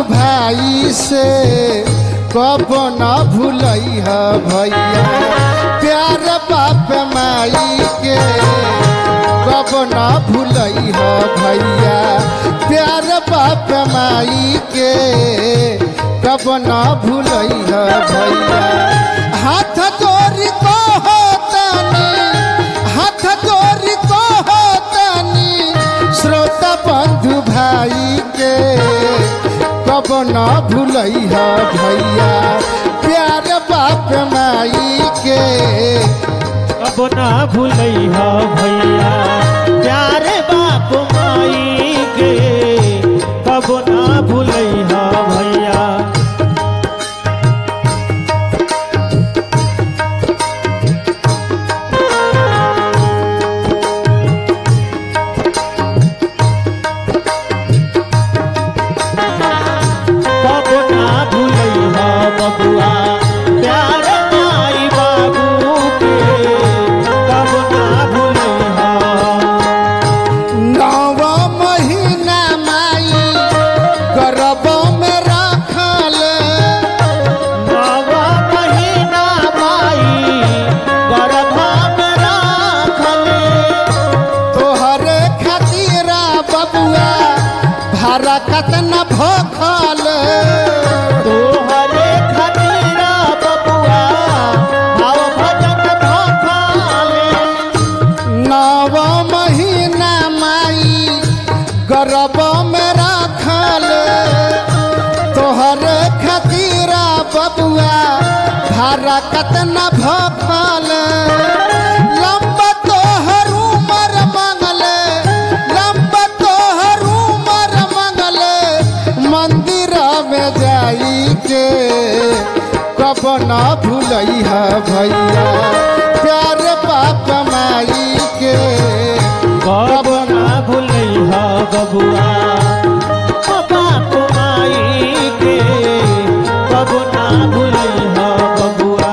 भाई से कब न भूलई है भैया प्यार बाप माई के कब न भूलई है भैया प्यार बाप माई के कब न भूलई है भैया हाथ जोड़ी को हाथ जोड़ी को श्रोता बंधु भाई के कब न भूलई है भैया प्यार बाप माई के कब न भूलई है भैया प्यार बाप माई के कब न भूलई है भैया बबुआ प्यार माई बाबू के कब ना भूलैहा नौ महीना माई गर्भ में रखल 9 महीना माई गर्भ में रखल तोहरे खातिर बबुआ भारा कतना भोखल तोहरे खातिर बबुआ भाव भजन भोखल 9 महीना माई गर्भ में रखल तोहरे खातिर बबुआ भारा कतना भोखल लंबा तोहर उमर मंगले लंबा तोहर उमर मंगले मंदिर में जाई के कब न भूलई है भैया प्यार बाप माई के कब ना भूलैहा बबुआ बाप माई के कब ना भूलैहा बबुआ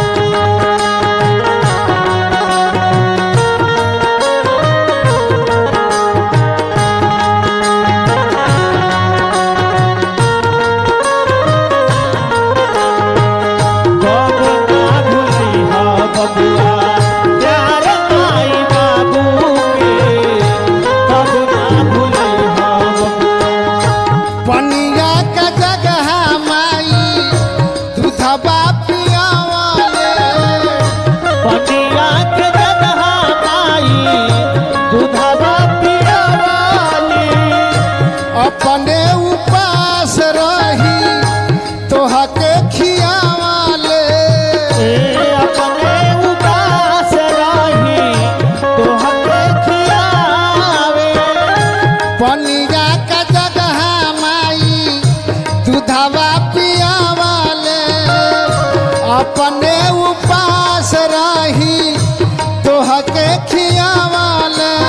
कब ना भूलैहा बबुआ प्यार माई बाबू के कब ना भूलैहा बबुआ पनिया का जगह माई दूधबा पियावाले पटिया के जगह माई दूधवा पियावाली अपने उपास रही तोहा के खियावाले अपने उदास रही तोहके खियावे पनिया का जगह माई दूधबा पियावाले अपने उपास रही तोहा के खियावाले